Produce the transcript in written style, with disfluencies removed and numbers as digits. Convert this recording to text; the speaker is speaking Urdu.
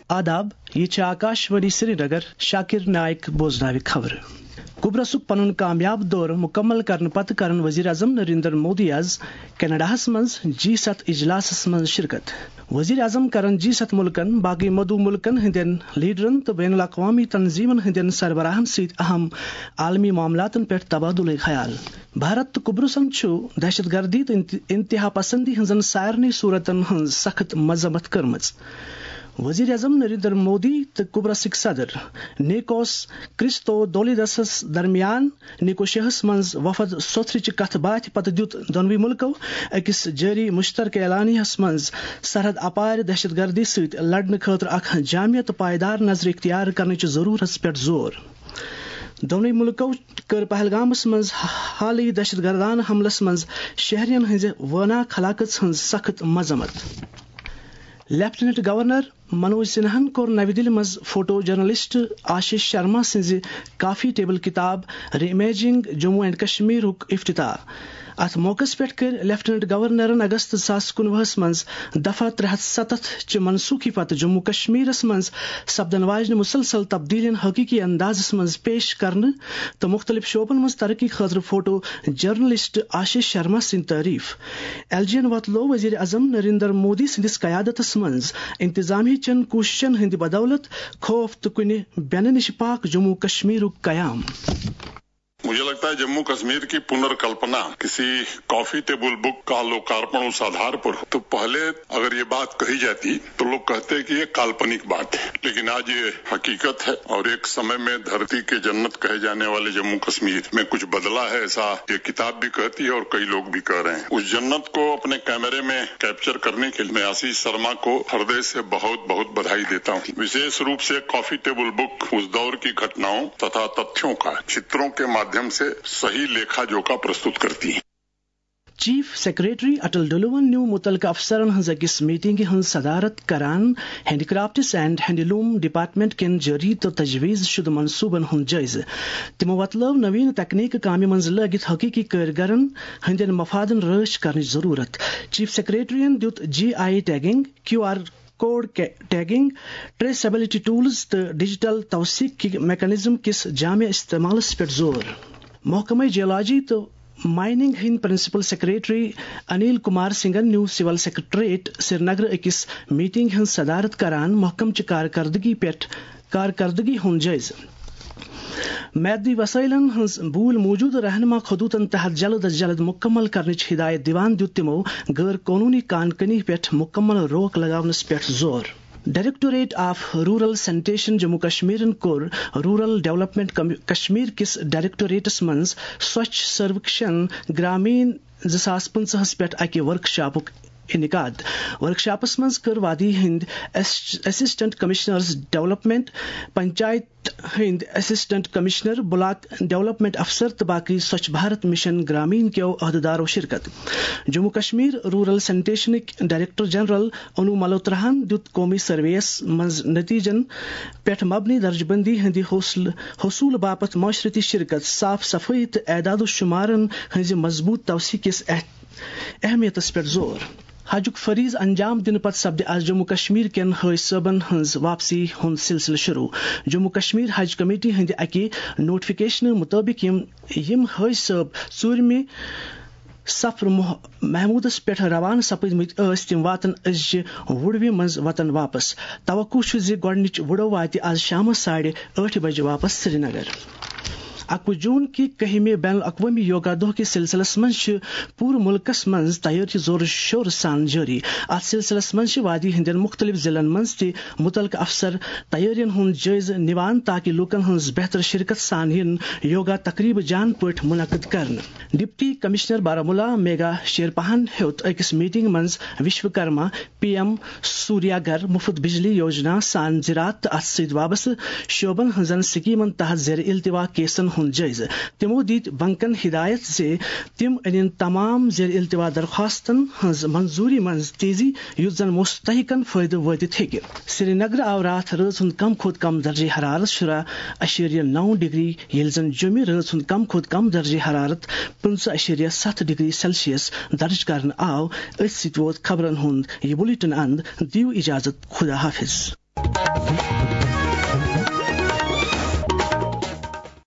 آداب، یہ آکاشوانی سری نگر، شاکر نائک بوزناوِ خبر۔ قبرصک پنن کامیاب دور مکمل کرنے پتہ کرن وزیر اعظم نریندر مودی آز کینیڈاہس مز G7 اجلاسس مز شرکت۔ وزیر اعظم کرن G7 ملکن، باقی مدعو ملکن ہندین لیڈرن تو بین الاقوامی تنظیمن ہندین سربراہن ست اہم عالمی معاملاتن پہ تبادلہ خیال۔ بھارت تو قبرصن دہشت گردی تو انتہا پسندی ہنزن سارنی صورتن ہن سخت مذمت کرمز۔ وزیر اعظم نریندر مودی تو قبرصک صدر نیکوس کرسٹودولیدس درمیان نیکوشیاہس مز وفد سوتھرچ کتھ باتھ پتہ دیت دونوی ملکو اکس جاری مشترکہ اعلانیہس مز سرحد اپار دہشت گردی ست لڑنے خاطر اخ جامع تو پائیدار نظر اختیار کرنچ ضرورت پہ زور۔ دونوی ملکو کر پہلگامس مز حالی دہشت گردانہ حملس مز شہرین ہز واناک ہلاکت ہز سخت مذمت۔ لیفٹیننٹ گورنر منوج سنہن کور نوی دہلی مز فوٹو جرنلسٹ آشیش شرما سز کافی ٹیبل کتاب reimagining Jammu and Kashmir افتتاح۔ ات موقع پہ کر لیفٹیننٹ گورنرن اگست 2019 مز دفعہ 367 چہ منسوخی پتہ جموں کشمیرس مز سپدن واجنہ مسلسل تبدیلین حقیقی اندازس مز پیش کرنے تو مختلف شعبن مز ترقی خاطر فوٹو جرنلسٹ آشیش شرما سن تعریف۔ ایل جی این وطلو وزیر اعظم نریندر مودی سندس قیادتس مز انتظامی چن کوششن ہند بدولت خوف تو کن بین نش پاک جموں کشمیر قیام۔ مجھے لگتا ہے جموں کشمیر کی پنرکلپنا کسی کافی ٹیبل بک کا لوکارپن اس آدھار پر تو پہلے اگر یہ بات کہی جاتی تو لوگ کہتے کہ یہ کالپنک بات ہے، لیکن آج یہ حقیقت ہے اور ایک سمے میں دھرتی کے جنت کہے جانے والے جموں کشمیر میں کچھ بدلا ہے، ایسا یہ کتاب بھی کہتی ہے اور کئی لوگ بھی کہہ رہے ہیں۔ اس جنت کو اپنے کیمرے میں کیپچر کرنے کے لیے میں آشیش شرما کو ہردے سے بہت بہت بدھائی دیتا ہوں۔ وشیش روپ سے کافی ٹیبل بک اس دور کی گھٹناؤں تتھا تتھیوں کا چتروں کے مادھیم سے صحیح لیکھا جوکھا پرستت کرتی ہے۔ چیف سیکریٹری اٹل ڈلون نیو متعلقہ افسرن ہز اکس میٹنگ ہز صدارت کران handicrafts and handloom department کن جاری تو تجویز شدہ منصوبن ہند جائزہ۔ تمو وطلو نوین تکنیک کامہ من لگت حقیقی کارگرن ہندین مفادن رٲچھ کرنچ ضرورت۔ چیف سیکریٹرین دیت GI tagging, QR code tagging, traceability tools تو ڈیجیٹل توثیق کی میکانزم کس جامع استعمالس پہ زور۔ محکمہ جیولوجی تو مائننگ ہند پرنسپل سیکریٹری انیل کمار سنگھن new civil secretariat Srinagar اکس میٹنگ ہند صدارت کران محکم چہ کارکردگی ہند جائزہ۔ معدی وسائلن ہز بول موجود رہنما خطوطن تحت جلد از جلد مکمل کرنچ ہدایت دیوان دیت تمو غیر قانونی کان کنی پہ مکمل روک لگاونس پہ زور۔ Directorate of rural sanitation Jammu کشمیرن کور رورل ڈیولپمنٹ کشمیر کس ڈائریکٹوریٹس مز سوچھ سرویکشن گرامین 2015 پہ اکہ ورکشاپک انعقاد۔ ورکشاپس مز کر وادی ہند اسسٹنٹ کمشنرز ڈیولپمنٹ، پنچایت ہند اسسٹنٹ کمشنر، بلاک ڈیولپمنٹ افسر تو باقی سوچھ بھارت مشن گرامین کیو عہدیدارو شرکت۔ جموں کشمیر رورل سینیٹیشنک ڈائریکٹر جنرل انو ملہوتراہن دیت قومی سرویس مز نتیجن پہ مبنی درج بندی ہندی حصول باپت معاشرتی شرکت، صاف صفائی تو اعداد و شمارن ہز مضبوط توسیع کس اہمیتس پہ زور۔ حجک فریض انجام دن پتہ سپد آج جموں کشمیر کین حج صٲبن ہز واپسی ہند سلسلہ شروع۔ جموں کشمیر حج کمیٹی ہند اکہ نوٹیفکیشن مطابق یم حج صٲب ژوٗرمہِ سفر محمودس پہ روانہ سپدمت تم واتن أزچہِ وُڑوِ مز وطن واپس۔ توقع زِ گۄڈنِچ وُڑو واتہِ آز شامس 8:30 بجے واپس سری نگر۔ 21 جون کی کہمہ بین الاقوامی یوگا دہ کے سلسلس مز پور ملکس مز تیاری زور شور سان جاری۔ ات سلسلس مز وادی ہندین مختلف ضلع مز تہ متعلقہ افسر تیارین ہند جائزہ نوان تاکہ لوکن ہز بہتر شرکت سان ین یوگا تقریب جان پٲٹھۍ منعقد کرن۔ ڈپٹی کمشنر بارامولہ میگا شیرپاہن ہیوت اکس میٹنگ مز وشوکرما PM سوریا گر مفت بجلی یوجنا سان زراعت تو ات ست وابستہ شعبن ہزن سکیمن تحت زیر التوا کیسن ہند جائزہ۔ تمو دت بنکن ہدایت زِ تم ان تمام زیر التوا درخواستن ہز منظوری مز تیزی یُس زن مستحقن فائدہ واتت ہیکہ۔ سری نگر آو رات رٲژ ہند کم کھوت کم درجہ حرارت 10.9 ڈگری یل زن جومہ رٲژ ہند کم کھوت کم درجہ حرارت 15.7 ڈگری سیلسیس درج کرن آو۔ اس ست ووت خبرن ہند یہ بلیٹن اند۔ دیو اجازت، خدا حافظ۔